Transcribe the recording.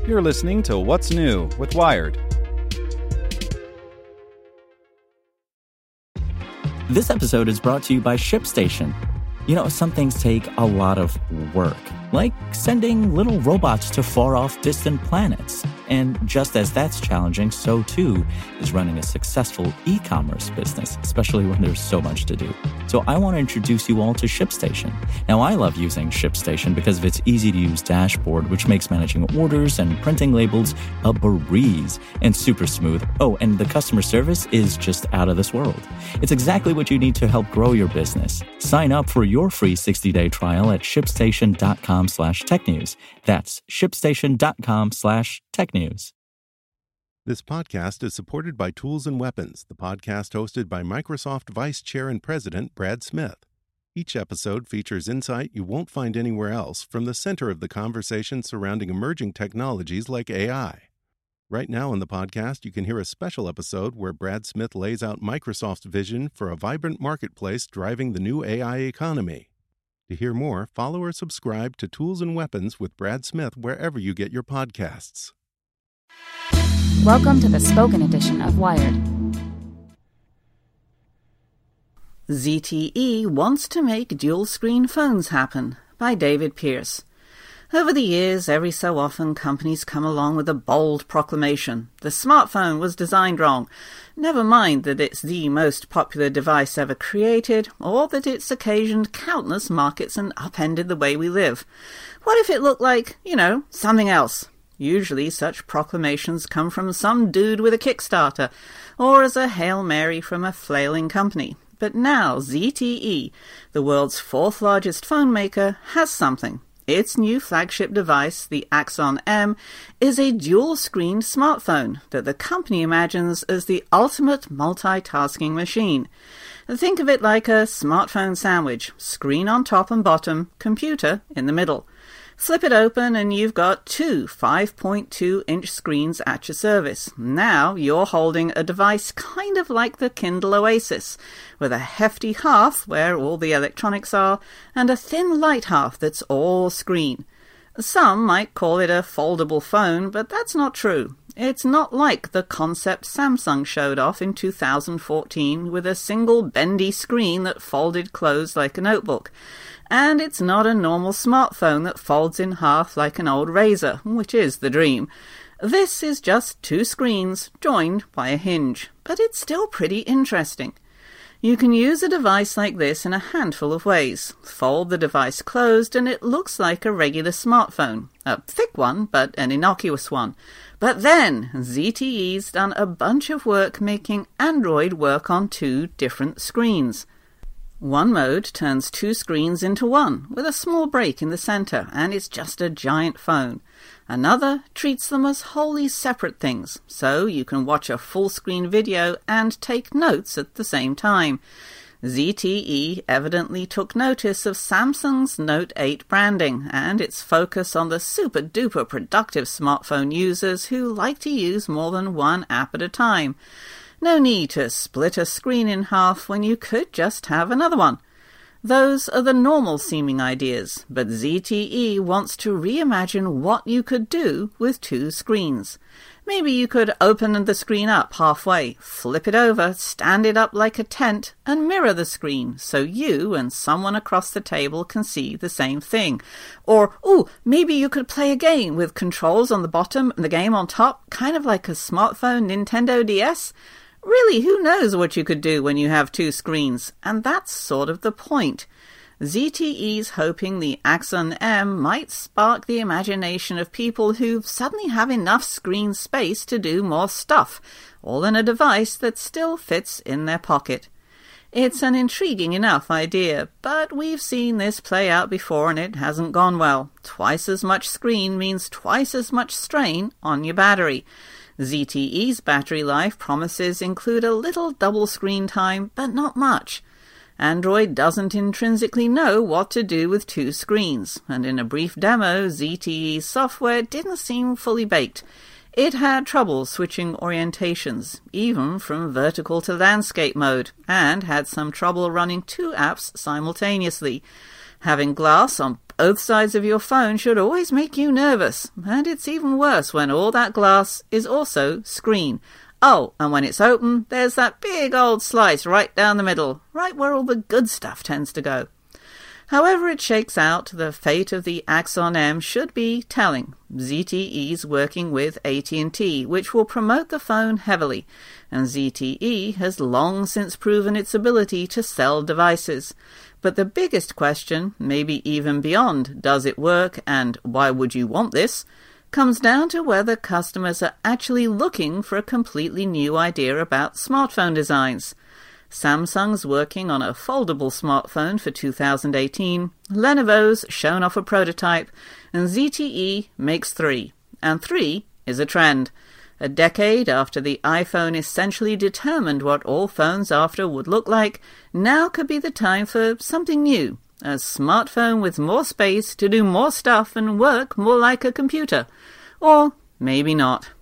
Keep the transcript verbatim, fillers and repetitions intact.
You're listening to What's New with Wired. This episode is brought to you by ShipStation. You know, some things take a lot of work, like sending little robots to far-off distant planets. And just as that's challenging, so too is running a successful e-commerce business, especially when there's so much to do. So I want to introduce you all to ShipStation. Now, I love using ShipStation because of its easy-to-use dashboard, which makes managing orders and printing labels a breeze and super smooth. Oh, and the customer service is just out of this world. It's exactly what you need to help grow your business. Sign up for your free sixty-day trial at shipstation.com slash technews. That's shipstation.com slash technews. This podcast is supported by Tools and Weapons, the podcast hosted by Microsoft Vice Chair and President Brad Smith. Each episode features insight you won't find anywhere else from the center of the conversation surrounding emerging technologies like A I. Right now in the podcast, you can hear a special episode where Brad Smith lays out Microsoft's vision for a vibrant marketplace driving the new A I economy. To hear more, follow or subscribe to Tools and Weapons with Brad Smith wherever you get your podcasts. Welcome to the spoken edition of Wired. Z T E wants to make dual-screen phones happen, by David Pierce. Over the years, every so often, companies come along with a bold proclamation. The smartphone was designed wrong. Never mind that it's the most popular device ever created, or that it's occasioned countless markets and upended the way we live. What if it looked like, you know, something else? Usually such proclamations come from some dude with a Kickstarter, or as a Hail Mary from a flailing company. But now Z T E, the world's fourth largest phone maker, has something. Its new flagship device, the Axon M, is a dual-screened smartphone that the company imagines as the ultimate multitasking machine. Think of it like a smartphone sandwich, screen on top and bottom, computer in the middle. Flip it open and you've got two five point two inch screens at your service. Now you're holding a device kind of like the Kindle Oasis, with a hefty half where all the electronics are, and a thin light half that's all screen. Some might call it a foldable phone, but that's not true. It's not like the concept Samsung showed off in two thousand fourteen with a single bendy screen that folded closed like a notebook. And it's not a normal smartphone that folds in half like an old razor, which is the dream. This is just two screens joined by a hinge, but it's still pretty interesting. You can use a device like this in a handful of ways. Fold the device closed and it looks like a regular smartphone. A thick one, but an innocuous one. But then, Z T E's done a bunch of work making Android work on two different screens. One mode turns two screens into one, with a small break in the center, and it's just a giant phone. Another treats them as wholly separate things, so you can watch a full-screen video and take notes at the same time. Z T E evidently took notice of Samsung's Note eight branding and its focus on the super-duper productive smartphone users who like to use more than one app at a time. No need to split a screen in half when you could just have another one. Those are the normal-seeming ideas, but Z T E wants to reimagine what you could do with two screens. Maybe you could open the screen up halfway, flip it over, stand it up like a tent, and mirror the screen so you and someone across the table can see the same thing. Or, ooh, maybe you could play a game with controls on the bottom and the game on top, kind of like a smartphone Nintendo D S. Really, who knows what you could do when you have two screens? And that's sort of the point. Z T E's hoping the Axon M might spark the imagination of people who suddenly have enough screen space to do more stuff, all in a device that still fits in their pocket. It's an intriguing enough idea, but we've seen this play out before and it hasn't gone well. Twice as much screen means twice as much strain on your battery. Z T E's battery life promises include a little double screen time, but not much. Android doesn't intrinsically know what to do with two screens, and in a brief demo, Z T E's software didn't seem fully baked. It had trouble switching orientations, even from vertical to landscape mode, and had some trouble running two apps simultaneously. Having glass on both sides of your phone should always make you nervous, and it's even worse when all that glass is also screen. Oh, and when it's open, there's that big old slice right down the middle, right where all the good stuff tends to go. However it shakes out, the fate of the Axon M should be telling. Z T E's working with A T and T, which will promote the phone heavily, and Z T E has long since proven its ability to sell devices. But the biggest question, maybe even beyond does it work and why would you want this, comes down to whether customers are actually looking for a completely new idea about smartphone designs. Samsung's working on a foldable smartphone for two thousand eighteen, Lenovo's shown off a prototype, and Z T E makes three. And three is a trend. A decade after the iPhone essentially determined what all phones after would look like, now could be the time for something new. A smartphone with more space to do more stuff and work more like a computer. Or maybe not.